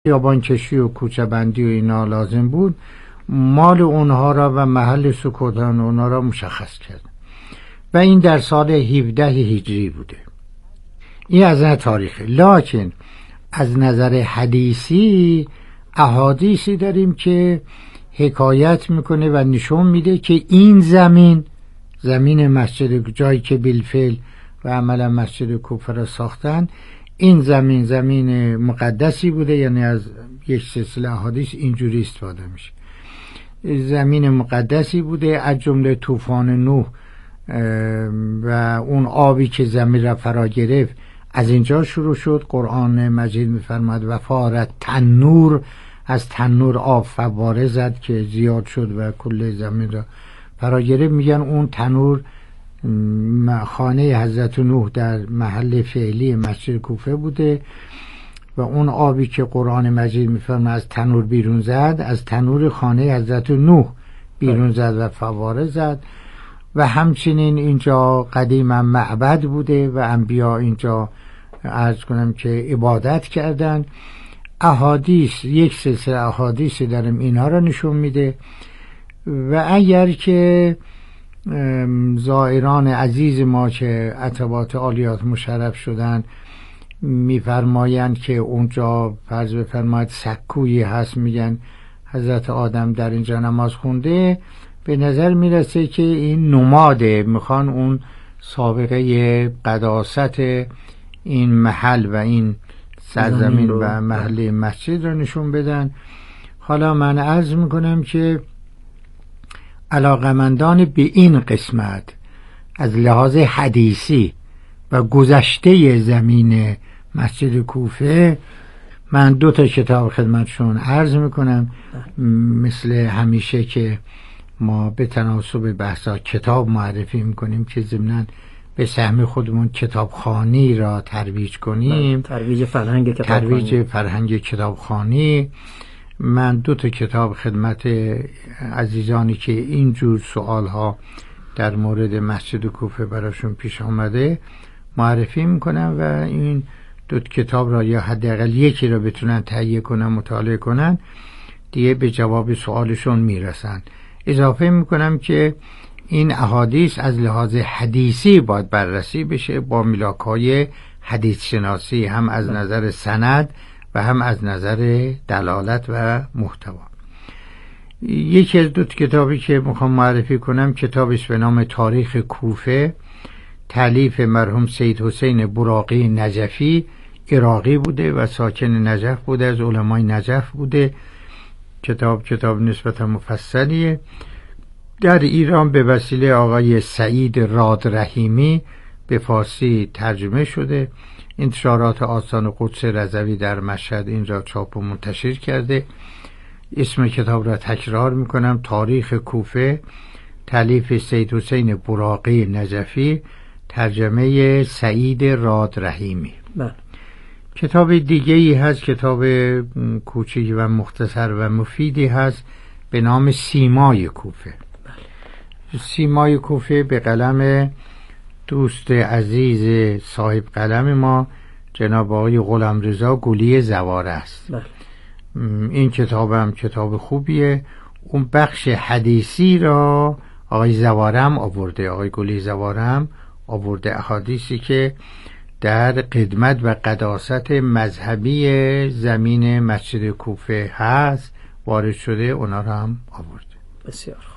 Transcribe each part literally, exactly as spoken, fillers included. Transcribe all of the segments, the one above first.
خیابانکشی و کوچه بندی و اینا لازم بود، مال اونها را و محل سکونت اونها را مشخص کرد و این در سال هفده هجری بوده. این از نظر تاریخی. لکن از نظر حدیثی احادیثی داریم که حکایت میکنه و نشون میده که این زمین زمین مسجد، جایی که بالفعل و عملا مسجد کوفه را ساختن، این زمین زمین مقدسی بوده. یعنی از یک سلسله احادیث اینجوری استفاده میشه، زمین مقدسی بوده، از جمله طوفان نوح و اون آبی که زمین را فرا گرفت از اینجا شروع شد. قرآن مجید میفرماد و فارت تنور، از تنور آب فواره زد که زیاد شد و کل زمین را فرا گرفت. میگن اون تنور خانه حضرت نوح در محل فعلی مسجد کوفه بوده و اون آبی که قرآن مجید میفرماید از تنور بیرون زد، از تنور خانه حضرت نوح بیرون زد و فواره زد. و همچنین اینجا قدیما معبد بوده و انبیا اینجا عرض کنم که عبادت کردن. احادیث، یک سلسله احادیث داریم اینها را نشون میده. و اگر که زائران عزیز ما که عتبات عالیات مشرف شدن میفرمایند که اونجا فرض بفرمایید سکویی هست، میگن حضرت آدم در اینجا نماز خونده، به نظر میرسه که این نماده، میخوان اون سابقه قداست این محل و این سرزمین و محل مسجد رو نشون بدن. حالا من عرض میکنم که علاقمندان به این قسمت از لحاظ حدیثی و گذشته زمین مسجد کوفه، من دو تا کتاب خدمتشون عرض میکنم. مثل همیشه که ما به تناسب بحثا کتاب معرفی میکنیم که ضمناً به سهم خودمون کتابخوانی را ترویج کنیم، ترویج فرهنگ کتابخوانی. ترویج فرهنگ کتابخوانی. من دو تا کتاب خدمت عزیزانی که اینجور سوال ها در مورد مسجد کوفه براشون پیش آمده معرفی میکنم و این دو کتاب را یا حداقل یکی را بتونن تهیه کنن، مطالعه کنن، دیگه به جواب سوالشون میرسن. اضافه میکنم که این احادیث از لحاظ حدیثی باید بررسی بشه با ملاک‌های حدیث شناسی، هم از نظر سند و هم از نظر دلالت و محتوا. یکی از دو کتابی که میخوام معرفی کنم کتابش به نام تاریخ کوفه، تالیف مرحوم سید حسین براقی نجفی، عراقی بوده و ساکن نجف بوده، از علمای نجف بوده. کتاب کتاب نسبتا مفصلیه. در ایران به وسیله آقای سعید راد رحیمی به فارسی ترجمه شده. انتشارات آستان قدس رضوی در مشهد این را چاپ و منتشر کرده. اسم کتاب را تکرار میکنم: تاریخ کوفه، تالیف سید حسین براقی نجفی، ترجمه سعید راد رحیمی. بله. کتاب دیگه ای هست، کتاب کوچکی و مختصر و مفیدی هست به نام سیمای کوفه. بله. سیمای کوفه به قلم دوست عزیز صاحب قلم ما جناب آقای غلامرضا گلی زواره است. بله. این کتاب هم کتاب خوبیه. اون بخش حدیثی را آقای زواره هم آورده، آقای گلی زواره هم آورده، احادیثی که در قدمت و قداست مذهبی زمین مسجد کوفه هست وارد شده، اونا را هم آورده. بسیار خوب.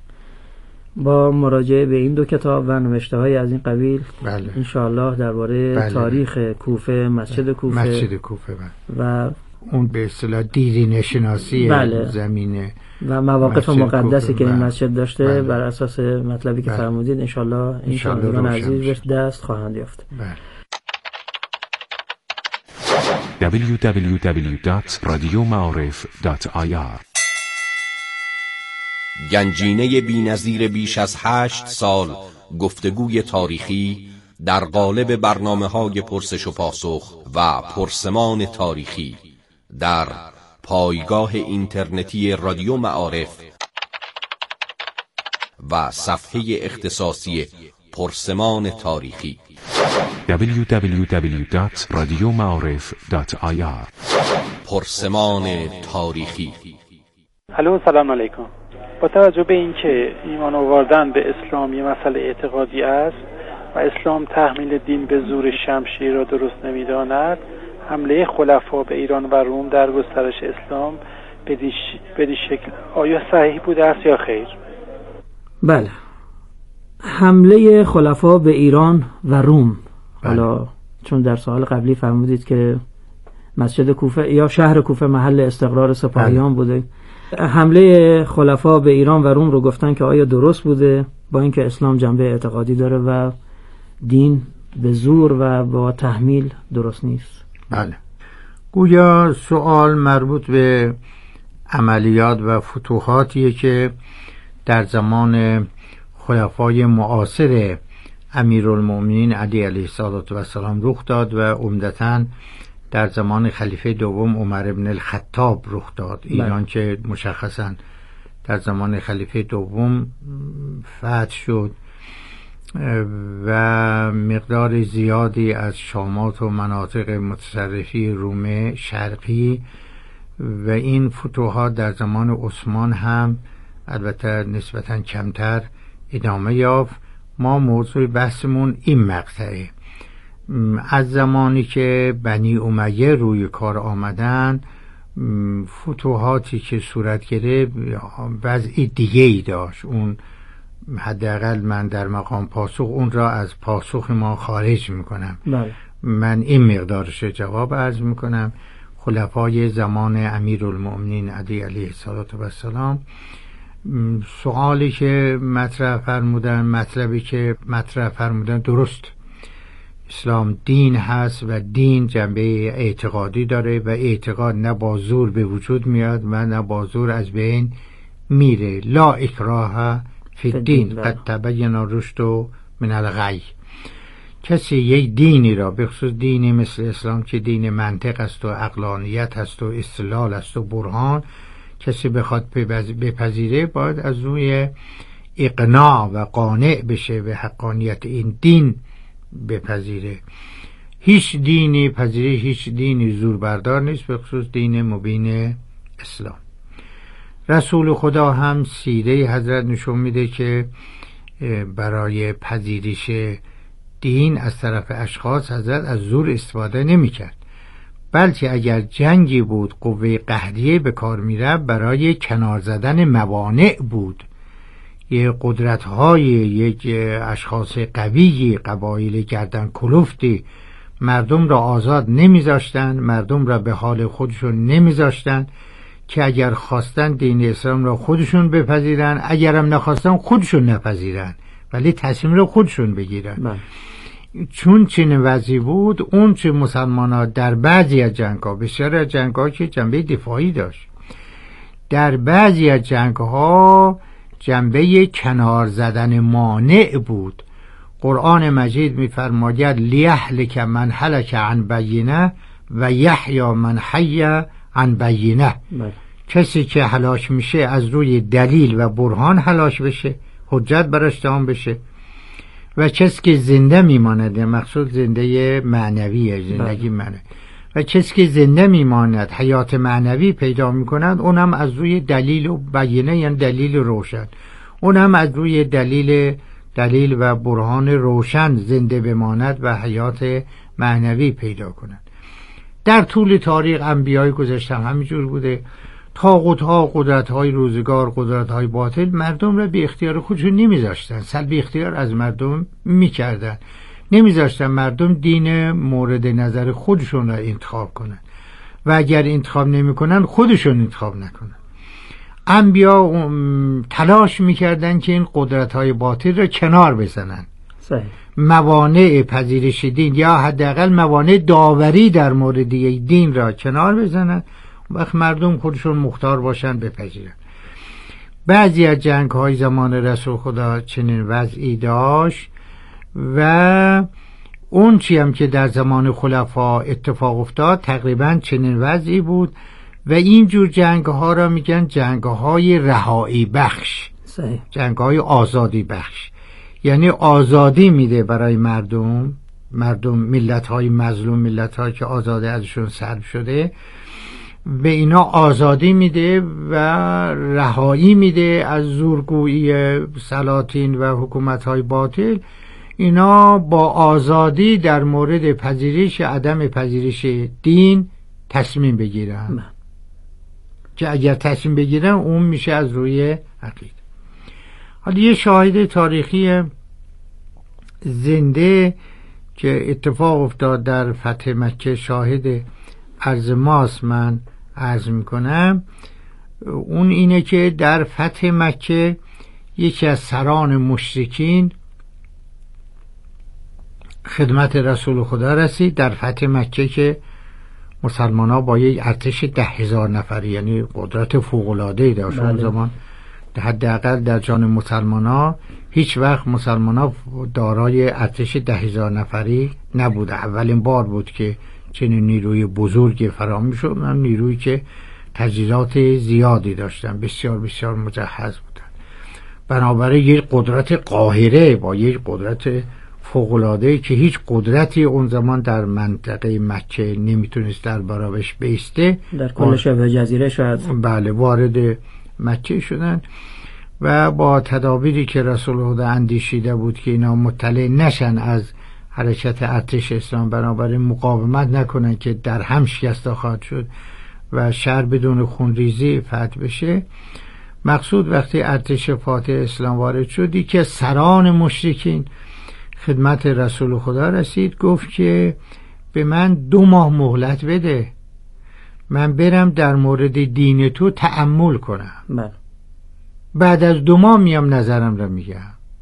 با مراجعه به این دو کتاب و نوشته های از این قبیل، بله، انشاءالله درباره بله. تاریخ کوفه، مسجد کوفه مسجد کوفه بله. و اون به اصطلاح دیرینه شناسی بله. زمین و مواقف مقدسی که این مسجد داشته بله. بر اساس مطلبی که بله. فرمودید انشاءالله این شاگردان عزیز بهش دست خواهند یافت. بله. دبلیو دبلیو دبلیو دات رادیو معارف دات آی آر گنجینه بی‌نظیر بیش از هشت سال گفتگوی تاریخی در قالب برنامه‌های پرسش و پاسخ و پرسمان تاریخی در پایگاه اینترنتی رادیو معارف و صفحه اختصاصی پرسمان تاریخی دبلیو دبلیو دبلیو دات رادیو معارف دات آی آر پرسمان تاریخی. الو، سلام علیکم. با توجه به اینکه ایمان آوردن به اسلام یه مسئله اعتقادی است و اسلام تحمیل دین به زور شمشیر را درست نمی‌داند، حمله خلفا به ایران و روم در گسترش اسلام به دی شکل آیا صحیح بوده است یا خیر؟ بله، حمله خلفا به ایران و روم. حالا چون در سوال قبلی فرمودید که مسجد کوفه یا شهر کوفه محل استقرار سپاهیان بوده، حمله خلفا به ایران و روم رو گفتن که آیا درست بوده، با اینکه اسلام جنبه اعتقادی داره و دین به زور و با تحمیل درست نیست. بله، گویا سوال مربوط به عملیات و فتوحاتیه که در زمان خلفای معاصر امیرالمومنین علی علیه السلام رخ داد و عمدتاً در زمان خلیفه دوم عمر بن الخطاب رخ داد. ایران که مشخصاً در زمان خلیفه دوم فتح شد و مقدار زیادی از شامات و مناطق متصرفی روم شرقی و این فتوحات در زمان عثمان هم البته نسبتاً کمتر ادامه یافت. ما موضوع بحثمون این مقطعه. از زمانی که بنی امیه روی کار آمدن، فتوحاتی که صورت گرفت وضعی دیگه ای داشت. اون حداقل من در مقام پاسخ اون را از پاسخ ما خارج میکنم. بله. من این مقدارش جواب عرض میکنم. خلفای زمان امیرالمؤمنین علی علیه السلام سوالی که مطرح فرمودن، مطلبی که مطرح فرمودن درست. اسلام دین هست و دین جنبه اعتقادی داره و اعتقاد نه با زور به وجود میاد و نه با زور از بین میره. لا اکراه فی الدین قد تبین الرشد من الغی. کسی یک دینی را، به خصوص دینی مثل اسلام که دین منطق است و عقلانیت است و استدلال است و برهان، کسی بخواد بپذیره باید از روی اقناع و قانع بشه به حقانیت این دین بپذیره. هیچ دینی پذیره هیچ دینی زور بردار نیست، به خصوص دین مبین اسلام. رسول خدا هم سیره حضرت نشون میده که برای پذیرش دین از طرف اشخاص حضرت از زور استفاده نمی کرد، بلکه اگر جنگی بود قوه قهریه به کار میره برای کنار زدن موانع بود. یه قدرت‌های یک اشخاص قوی، قبایل گردن کلفتی مردم را آزاد نمیذاشتن، مردم را به حال خودشون نمیذاشتن که اگر خواستن دین اسلام را خودشون بپذیرن، اگرم نخواستن خودشون نپذیرن، ولی تصمیم را خودشون بگیرن. من. چون چنین وضعی بود، اون چه مسلمان‌ها در بعضی از جنگ‌ها، بسیار از جنگ‌ها که جنبه دفاعی داشت، در بعضی از جنگ‌ها جنبه کنار زدن مانع بود. قرآن مجید می‌فرماید لیهلک من هلک عن بینه و یحیی من حی عن بینه. کسی که هلاک میشه از روی دلیل و برهان هلاک بشه، حجت براش تمام بشه، و کسی که زنده میماند، مقصود زنده معنویه، زندگی معنوی، و کسی که زنده میماند حیات معنوی پیدا میکند، اونم از روی دلیل و بینه، یعنی دلیل روشن، اونم از روی دلیل دلیل و برهان روشن زنده بماند و حیات معنوی پیدا کند. در طول تاریخ انبیای گذشته همینجور بوده. طاغوت‌ها، قدرت‌های روزگار، قدرت‌های باطل مردم را به اختیار خودشون نمیذاشتن، سلب اختیار از مردم میکردن، نمیذاشتن مردم دین مورد نظر خودشون را انتخاب کنن و اگر انتخاب نمیکنن خودشون انتخاب نکنن. انبیا تلاش میکردن که این قدرت‌های باطل را کنار بزنن. صحیح. موانع پذیرش دین یا حداقل موانع داوری در مورد یک دین را کنار بزنن، وقت مردم خودشون مختار باشن بپذیرن. بعضی از جنگ‌های زمان رسول خدا چنین وضعی داشت و اون چی هم که در زمان خلفا اتفاق افتاد تقریبا چنین وضعی بود و این جور جنگ‌ها را میگن جنگ‌های رهایی بخش. صحیح. جنگ‌های آزادی بخش، یعنی آزادی میده برای مردم، مردم ملت‌های مظلوم، ملت‌هایی که آزاده ازشون سلب شده، به اینا آزادی میده و رهایی میده از زورگویی سلاطین و حکومت‌های باطل. اینا با آزادی در مورد پذیرش عدم پذیرش دین تصمیم بگیرن نه. که اگر تصمیم بگیرن اون میشه از روی عقیده. حالا یه شاهد تاریخی زنده که اتفاق افتاد در فتح مکه، شاهد عرض ماست، من عرض میکنم، اون اینه که در فتح مکه یکی از سران مشرکین خدمت رسول خدا رسید در فتح مکه که مسلمان ها با یک ارتش ده هزار نفری، یعنی قدرت فوق‌العاده‌ای داشت اون زمان. حداقل در جان مسلمان ها هیچ وقت مسلمان ها دارای ارتش ده هزار نفری نبود. اولین بار بود که چنین نیروی بزرگی فراهم شد، من نیرویی که تجهیزات زیادی داشتن، بسیار بسیار مجهز بودن. بنابراین یک قدرت قاهره با یک قدرت فوق‌العاده‌ای که هیچ قدرتی اون زمان در منطقه مکه نمیتونست در برابرش بیسته، در کل شبه جزیره شاید بله وارد مکه شدن و با تدابیری که رسول خدا اندیشیده بود که اینا مطلع نشن از حرکت ارتش اسلام، بنابراین مقاومت نکنن که در هم شکسته خواهد شد و شهر بدون خونریزی فتح بشه. مقصود وقتی ارتش فاتح اسلام وارد شد که سران مشرکین خدمت رسول خدا رسید، گفت که به من دو ماه مهلت بده، من برم در مورد دین تو تأمل کنم، بله. بعد از دو ماه میام نظرم را میگم.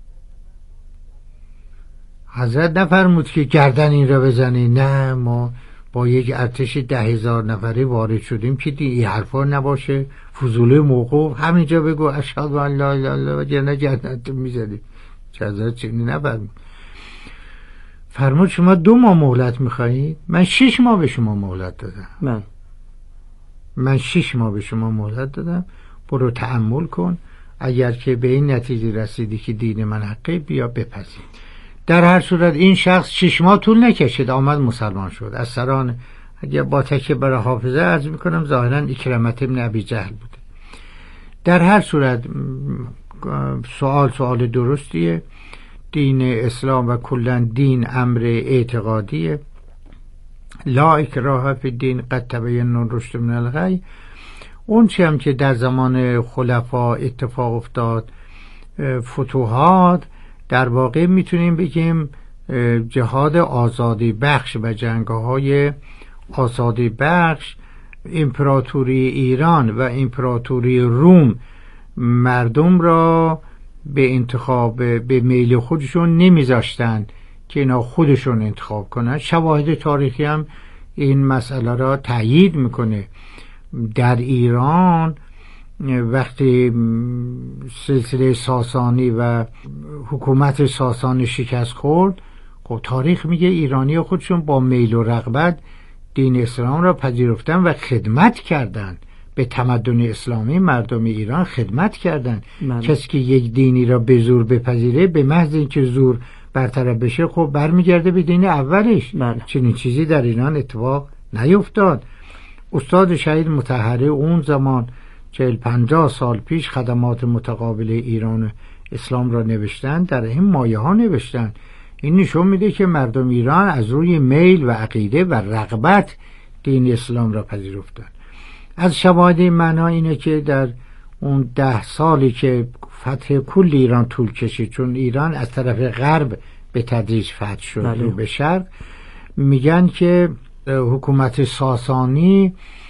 حضرت نفرمود که گردن این را بزنی، نه ما با یک ارتش ده هزار نفری وارد شدیم که دی این حرفا نباشه، فضوله موقوف همینجا بگو اشهد ان لا اله الا الله و گردن گردن میزدیم. چه حضرت چنین نفرمود. فرمود شما دو ماه مهلت میخواهید، من شش ماه به شما مهلت دادم. من من شش ماه به شما مهلت دادم، برو تأمل کن، اگر که به این نتیجه رسیدی که دین من حقه بیا بپذیر. در هر صورت این شخص شش ماه طول نکشید، آمد مسلمان شد. از سران، اگر با تکیه بر حافظه عرض میکنم، ظاهرا اکرمه ابن ابی جهل بوده. در هر صورت سوال سوال درستیه. دین اسلام و کلا دین امر اعتقادیه. لا اکراه فی الدین قد تبین الرشد من الغی. اون چی هم که در زمان خلفا اتفاق افتاد، فتوحات، در واقع میتونیم بگیم جهاد آزادی بخش و جنگ‌های آزادی بخش. امپراتوری ایران و امپراتوری روم مردم را به انتخاب به میل خودشون نمیذاشتن که اینا خودشون انتخاب کنن. شواهد تاریخی هم این مسئله را تأیید میکنه. در ایران وقتی سلسله ساسانی و حکومت ساسانی شکست خورد، خب تاریخ میگه ایرانی خودشون با میل و رغبت دین اسلام را پذیرفتن و خدمت کردند به تمدن اسلامی. مردم ایران خدمت کردند. کسی که یک دینی را به زور بپذیره، به محض اینکه زور برطرف بشه، خب برمیگرده به دین اولش. بله. چنین چیزی در ایران اتفاق نیفتاد. استاد شهید مطهری اون زمان چهل پنجاه سال پیش خدمات متقابل ایران اسلام را نوشتن، در این مایه ها نوشتن. این نشون میده که مردم ایران از روی میل و عقیده و رغبت دین اسلام را پذیرفتن. از شواهد معنا اینه که در اون ده سالی که فتح کل ایران طول کشید، چون ایران از طرف غرب به تدریج فتح شد رو به شرق، میگن که حکومت ساسانی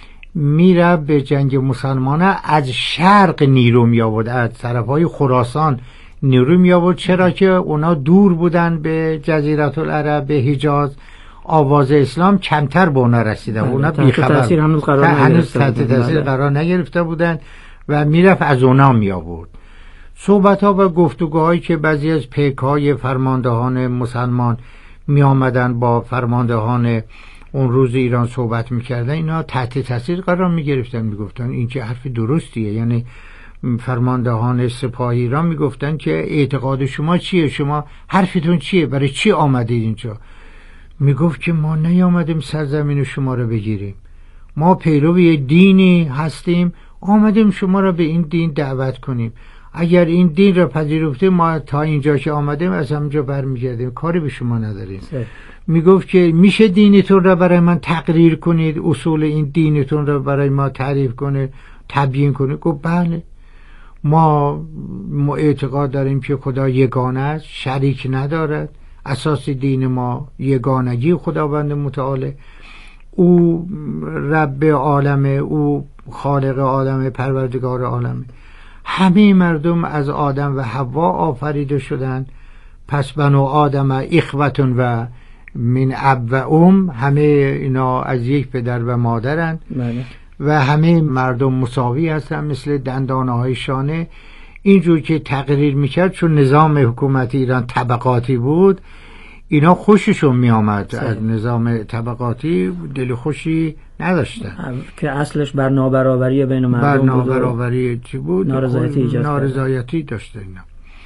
میره به جنگ مسلمانه از شرق نیرو می آورد، از طرفهای خراسان نیرو می آورد. چرا که اونا دور بودن به جزیره العرب، به حجاز، آواز اسلام کمتر به اونا رسیده، اونا بیخبر هنوز قرار هنوز تحت تاثیر قرار نگرفته بودن و میرفت از اونا می آورد. صحبت ها و گفتگوهایی که بعضی از پیک های فرماندهان مسلمان می آمدن با فرماندهان اون روز ایران صحبت میکردن، اینا تحت تاثیر قرار میگرفتن، میگفتن این که حرف درستیه. یعنی فرماندهان سپاه ایران میگفتن که اعتقاد شما چیه، شما حرفتون چیه، برای چی آمدید اینجا؟ میگفت که ما نیامدیم سرزمین شما رو بگیریم، ما پیرو دینی هستیم، آمدیم شما را به این دین دعوت کنیم. اگر این دین را پذیرفته ما تا اینجا که آمدیم از همونجا برمیگردیم، کاری به شما نداریم. میگفت که میشه دینتون را برای من تقریر کنید، اصول این دینتون را برای ما تعریف کنید، تبیین کنید. گفت بله، ما ما اعتقاد داریم که خدا یگانه است، شریک ندارد. اساس دین ما یگانگی خداوند متعال، او رب عالمه، او خالق عالمه، پروردگار عالمه. همه مردم از آدم و حوا آفریده شدند، پس بنو آدم اخوتون و من اب و ام، همه اینا از یک پدر و مادرند و همه مردم مساوی هستند مثل دندانه های شانه. اینجور که تقریر میکرد، چون نظام حکومتی ایران طبقاتی بود، اینا خوششون میامد از نظام طبقاتی، دل خوشی نداشتن که اصلش بر نابرابری بین مردم بر بود، نابرابری چی بود، نارضایتی ایجاد نارضایتی داشته اینا.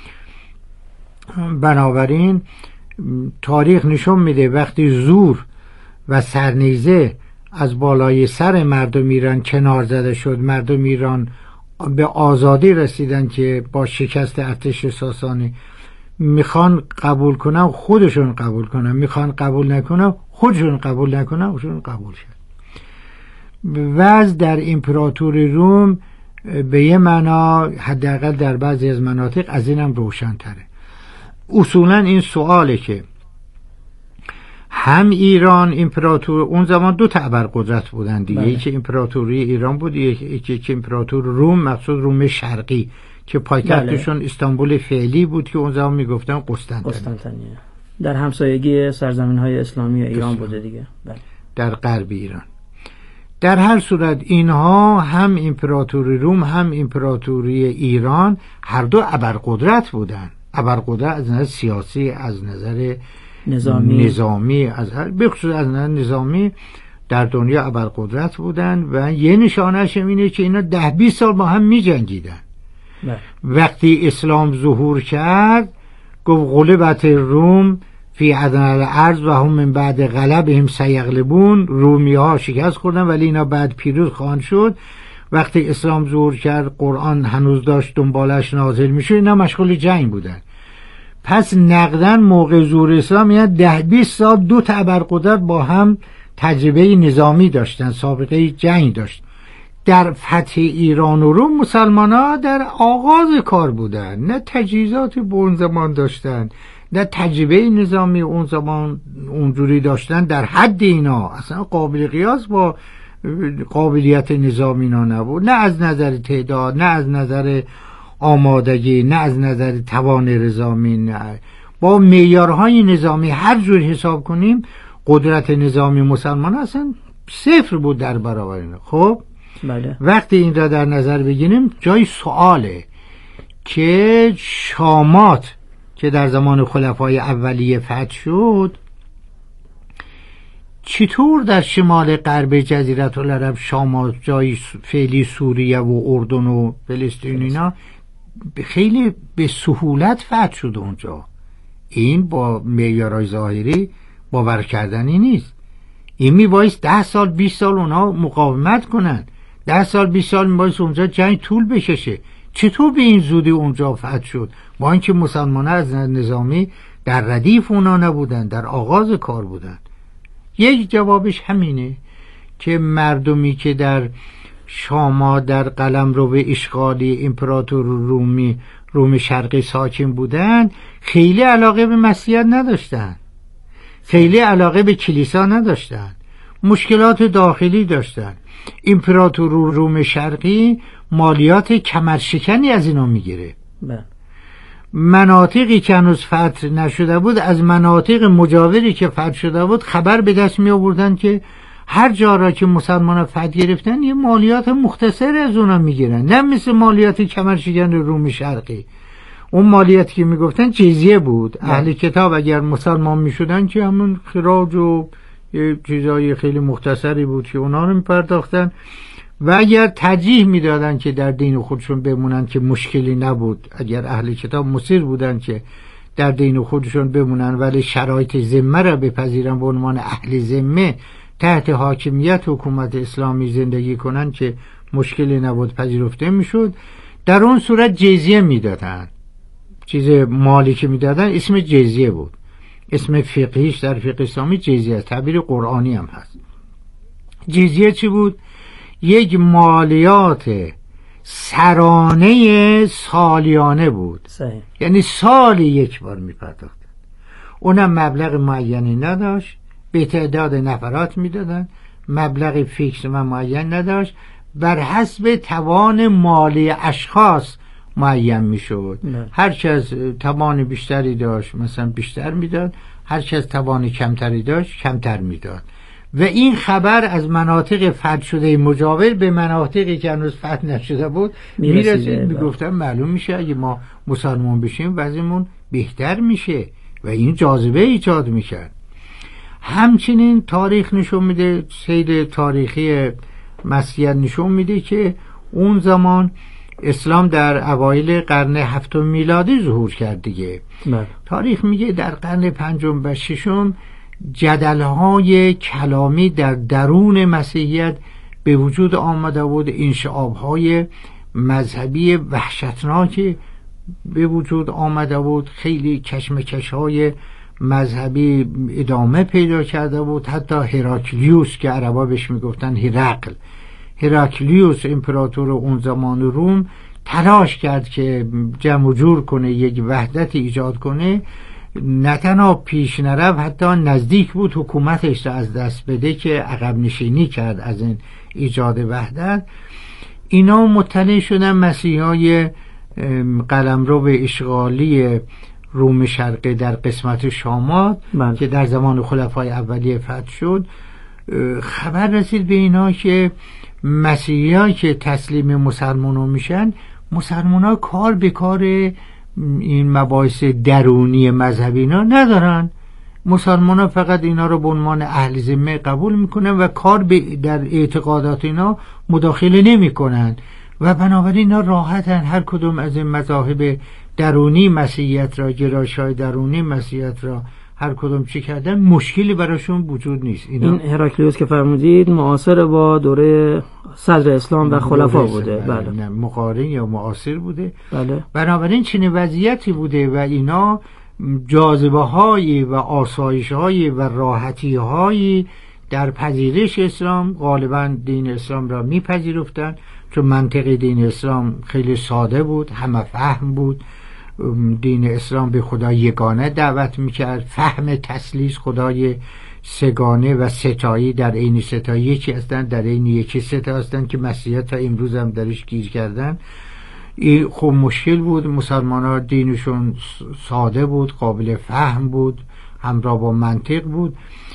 بنابراین تاریخ نشون میده وقتی زور و سرنیزه از بالای سر مردم ایران کنار زده شد، مردم ایران به آزادی رسیدن که با شکست ارتش ساسانی میخوان قبول کنن خودشون قبول کنن، میخوان قبول نکنن خودشون قبول نکنن خودشون قبول شد. وضع در امپراتوری روم به یه معنا حداقل در بعضی از مناطق از اینم روشن تره. اصولا این سواله که هم ایران امپراتور، اون زمان دو تا ابرقدرت بودن دیگه، یکی امپراتوری ایران بود، یکی که امپراتور روم، مقصود روم شرقی که پایتختشون بله. استانبول فعلی بود که اون زمان میگفتن قسطنطنیه. قسطنطنیه در همسایگی سرزمین‌های اسلامی ایران بوده دیگه. بله. در غرب ایران. در هر صورت اینها هم امپراتوری روم هم امپراتوری ایران هر دو ابرقدرت بودن. ابرقدرت از نظر سیاسی، از نظر نظامی, نظامی از هر بخصوص از نظر نظامی در دنیا ابرقدرت بودن و یه نشانه‌اش اینه که اینا ده بیست سال با هم می جنگیدن. وقتی اسلام ظهور کرد گفت غلبت روم فی ادنی الارض و هم من بعد غلبهم سیغلبون، رومی ها شکست خوردن ولی اینا بعد پیروز خواهند شد. وقتی اسلام ظهور کرد قرآن هنوز داشت دنبالش نازل میشه، اینا مشغول جنگ بودن. پس نقدن موقع ظهور اسلام یعنی ده بیست سال دو تا ابرقدرت با هم تجربه نظامی داشتن، سابقه جنگ داشت. در فتح ایران و روم مسلمان ها در آغاز کار بودن، نه تجهیزاتی به اون زمان داشتن، نه تجربه نظامی اون زمان اونجوری داشتن در حد اینا، اصلا قابل قیاس با قابلیت نظامی اینا نبود، نه از نظر تعداد، نه از نظر آمادگی، نه از نظر توان نظامی، نه. با معیارهای نظامی هر جور حساب کنیم قدرت نظامی مسلمان اصلا صفر بود در برابر اینا. خب بله. وقتی این را در نظر بگیریم جای سواله که شامات که در زمان خلفای اولیه فتح شد چطور در شمال غرب جزیره العرب شامات، جای فعلی سوریه و اردن و فلسطین اینا، خیلی به سهولت فتح شد اونجا. این با معیارهای ظاهری باور کردنی نیست. این میبایست ده سال بیست سال اونا مقاومت کنن، ده سال بیست سال میبایست اونجا جنگ طول بکشه. چطور به این زودی اونجا فتح شد با اینکه مسلمان از نظامی در ردیف اونا نبودن، در آغاز کار بودن؟ یک جوابش همینه که مردمی که در شاما در قلمرو به اشغالی امپراتور رومی روم شرقی ساکن بودن خیلی علاقه به مسیحیت نداشتن، خیلی علاقه به کلیسا نداشتن، مشکلات داخلی داشتن. امپراتور روم شرقی مالیات کمرشکنی از اینا میگیره. مناطقی که هنوز فتح نشده بود از مناطق مجاوری که فتح شده بود خبر به دست می آوردن که هر جا را که مسلمان فتح گرفتن یه مالیات مختصری از اونا میگیرن، نه مثل مالیات کمرشکن روم شرقی. اون مالیاتی که میگفتن جزیه بود. اهل کتاب اگر مسلمان میشدن که همون خراج و یه چیزای خیلی مختصری بود که اونا رو میپرداختن و اگر ترجیح میدادن که در دین خودشون بمونن که مشکلی نبود. اگر اهل کتاب مصر بودن که در دین خودشون بمونن ولی شرایط ذمه را بپذیرن به عنوان اهل ذمه تحت حاکمیت حکومت اسلامی زندگی کنن که مشکلی نبود، پذیرفته میشد. در اون صورت جزیه میدادن، چیز مالی که میدادن اسم جزیه بود، اسم فقهیش در فقه اسلامی جزیه است، تعبیر قرآنی هم هست. جزیه چی بود؟ یک مالیات سرانه سالیانه بود. صحیح. یعنی سالی یک بار میپرداخت، اونم مبلغ معینی نداشت، به تعداد نفرات میدادن، مبلغ فیکس و معین نداشت، بر حسب توان مالی اشخاص معین میشد. هر کس توان بیشتری داشت مثلا بیشتر میداد، هر کس توان کمتری داشت کمتر میداد. و این خبر از مناطق فتح شده مجاور به مناطقی که هنوز فتح نشده بود میرسید، میگفتن معلوم میشه اگه ما مسلمان بشیم وضعمون بهتر میشه و این جاذبه ایجاد میکرد. همچنین تاریخ نشون میده، سیر تاریخی مسیحیت نشون میده که اون زمان اسلام در اوایل قرن هفتم میلادی ظهور کرد دیگه. بله. تاریخ میگه در قرن پنجم و ششم جدل‌های کلامی در درون مسیحیت به وجود آمده بود، انشعاب‌های مذهبی وحشتناکی به وجود آمده بود، خیلی کشمکش‌های مذهبی ادامه پیدا کرده بود. حتی هراکلیوس که عربا بهش میگفتن هرقل، هراکلیوس امپراتور اون زمان روم تلاش کرد که جمع جور کنه، یک وحدت ایجاد کنه، نه تنها پیش نرفت حتی نزدیک بود حکومتش را از دست بده که عقب نشینی کرد از این ایجاد وحدت. اینا مطلع شدن مسیحای قلمرو به اشغالی روم شرقی در قسمت شامات من. که در زمان خلفای اولیه فتح شد. خبر رسید به اینا که مسیحیان که تسلیم مسلمانان میشن، مسلمانان کار به کار این مباحث درونی مذهبی اینا ندارن، مسلمانان فقط اینا رو به عنوان اهل ذمه قبول میکنن و کار در اعتقادات اینا مداخله نمیکنن و بنابراین اینا راحتن هر کدوم از این مذاهب درونی مسیحیت را، گرایش‌های درونی مسیحیت را هر کدوم چی کردن، مشکلی براشون وجود نیست. اینا این هراکلیوس که فرمودید معاصر با دوره صدر اسلام و خلفا بوده. بله. نه مقارن یا معاصر بوده. بله. بنابراین چنین وضعیتی بوده و اینا جاذبه هایی و آسایش هایی و راحتی هایی در پذیرش اسلام، غالبا دین اسلام را میپذیرفتن چون منطق دین اسلام خیلی ساده بود، همه فهم بود. دین اسلام به خدا یگانه دعوت میکرد، فهم تثلیث، خدای سگانه و ستایی در عین ستایی یکی هستن، در عین یکی ستا هستن که مسیحیت تا امروز هم درش گیر کردن. این خب مشکل بود. مسلمان ها دینشون ساده بود، قابل فهم بود، همراه با منطق بود.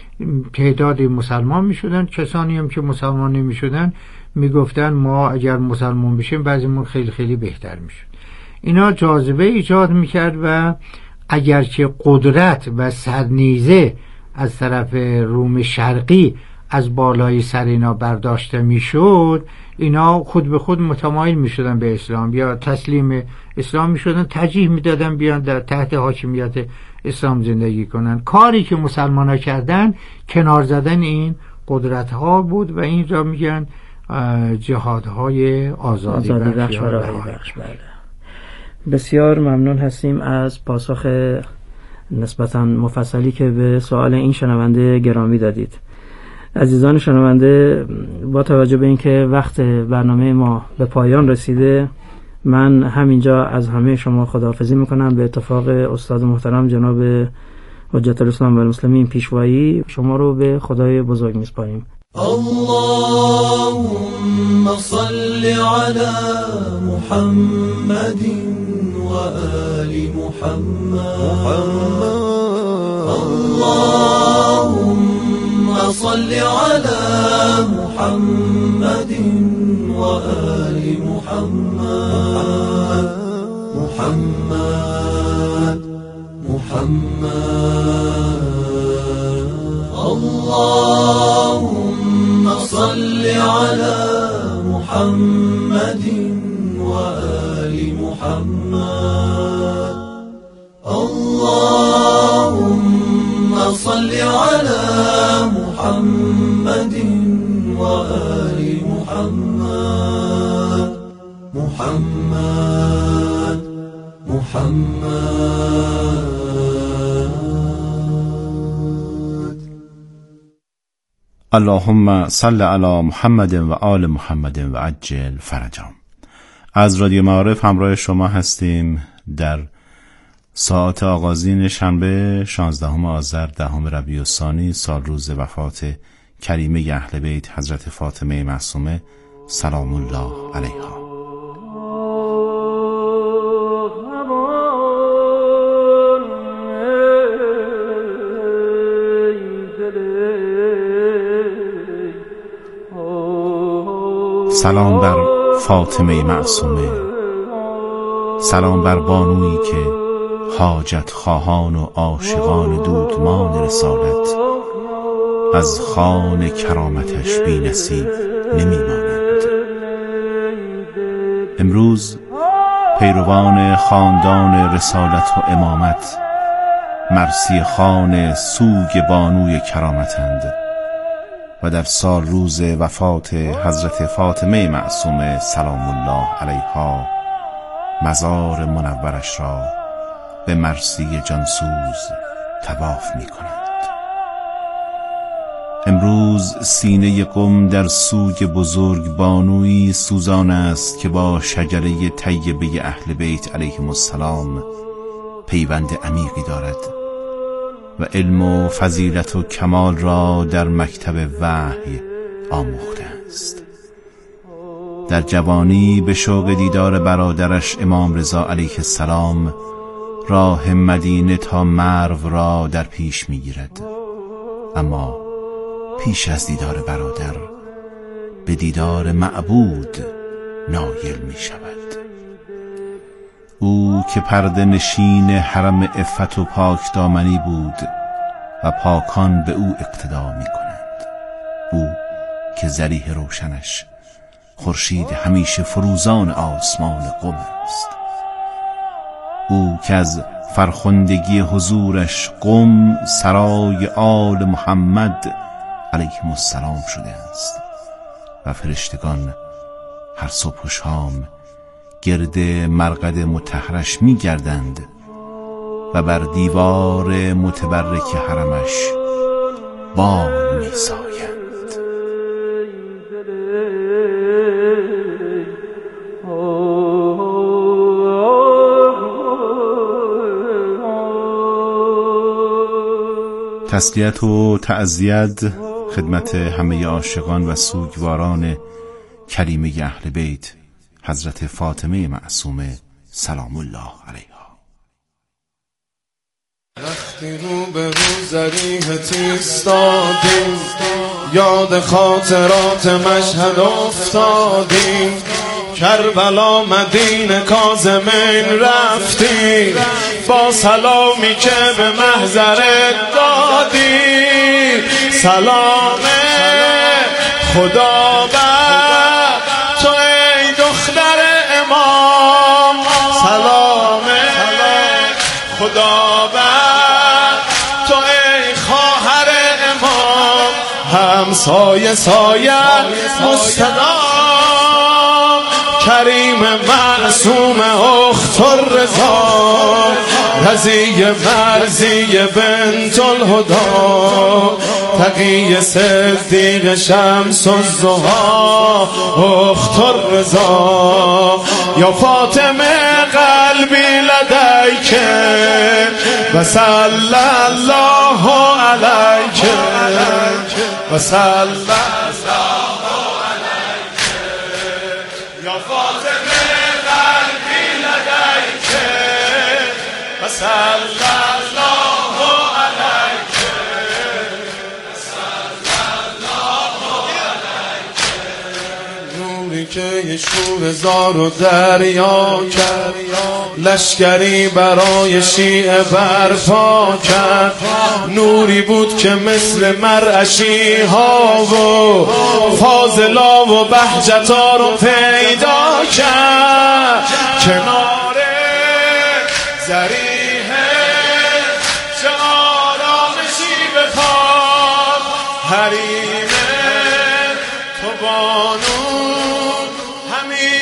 تعدادی مسلمان میشدن، کسانی هم که مسلمان نمیشدن میگفتن ما اگر مسلمان بشیم بعضیمون خیلی خیلی بهتر میشد. اینا جاذبه ایجاد میکرد و اگرچه قدرت و سرنیزه از طرف روم شرقی از بالای سر اینا برداشته میشد، اینا خود به خود متمایل میشدن به اسلام یا تسلیم اسلام میشدن، ترجیح میدادن بیان در تحت حاکمیت اسلام زندگی کنن. کاری که مسلمان ها کردن کنار زدن این قدرت ها بود و این را میگن جهادهای آزادی, آزادی بخش و راهی بخش. بله. بسیار ممنون هستیم از پاسخ نسبتاً مفصلی که به سوال این شنونده گرامی دادید. عزیزان شنونده، با توجه به اینکه وقت برنامه ما به پایان رسیده، من همینجا از همه شما خداحافظی میکنم. به اتفاق استاد محترم جناب حجت الاسلام و المسلمین پیشوایی شما رو به خدای بزرگ میسپاریم. اللهم صل على محمد وآل محمد. اللهم صل على محمد وآل محمد. محمد محمد. اللهم صل على محمد وآل محمد. اللهم صل على محمد محمد محمد. اللهم صل علی محمد و آل محمد و عجل فرجهم. از رادیو معارف همراه شما هستیم در ساعت آغازین شنبه شانزدهم آذر دهم ربیع الثانی سال روز وفات کریمه اهل بیت حضرت فاطمه معصومه سلام الله علیها. سلام بر فاطمه معصومه، سلام بر بانویی که حاجت خواهان و عاشقان دودمان رسالت از خوان کرامتش بی نصیب نمی مانند. امروز پیروان خاندان رسالت و امامت مرسی خان سوگ بانوی کرامتند و در سال روز وفات حضرت فاطمه معصومه سلام الله علیها مزار منورش را به مرسی جانسوز طواف می کنند. امروز سینه قم در سوگ بزرگ بانوی سوزان است که با شجره طیبه اهل بیت علیهم السلام پیوند عمیقی دارد و علم و فضیلت و کمال را در مکتب وحی آموخته است. در جوانی به شوق دیدار برادرش امام رضا علیه السلام راه مدینه تا مرو را در پیش میگیرد، اما پیش از دیدار برادر به دیدار معبود نایل می شود. او که پرده نشین حرم عفت و پاک دامنی بود و پاکان به او اقتدا می کنند. او که ذریح روشنش خورشید همیشه فروزان آسمان قم است. او که از فرخندگی حضورش قم سرای آل محمد علیهم السلام شده است و فرشتگان هر صبح و شام گرد مرقد مطهرش می گردند و بر دیوار متبرک حرمش بال می سایند. تسلیت و تعزیت خدمت همه عاشقان و سوگواران کریمه اهل بیت حضرت فاطمه معصومه سلام الله علیها. وقتی رو به رو ذریحت ایستادیم یاد خاطرات مشهد افتادیم، کربلا مدینه کاظمین رفتیم با سلامی که به محضرت دادیم. سلام خدا بر تو ای دختر امام، سلام خدا بر تو ای خواهر امام، همسایه سایه مستدام کریم معصوم اخت الرضا، رضی مرضی بنت الهدا، تقی صدیق شمس الضحی اخت الرضا، یا فاطمه قلبی لدیک و صلی الله علیک و صلی الله علیک، یا فاطمه قلبی لدیک و صلی الله علیک و صلی الله علیک. نوری که یه شور زار و دریا کرد، لشکری برای شیعه برپا کرد، نوری بود که مثل مرعشی ها و فاضلا و بهجتا رو پیدا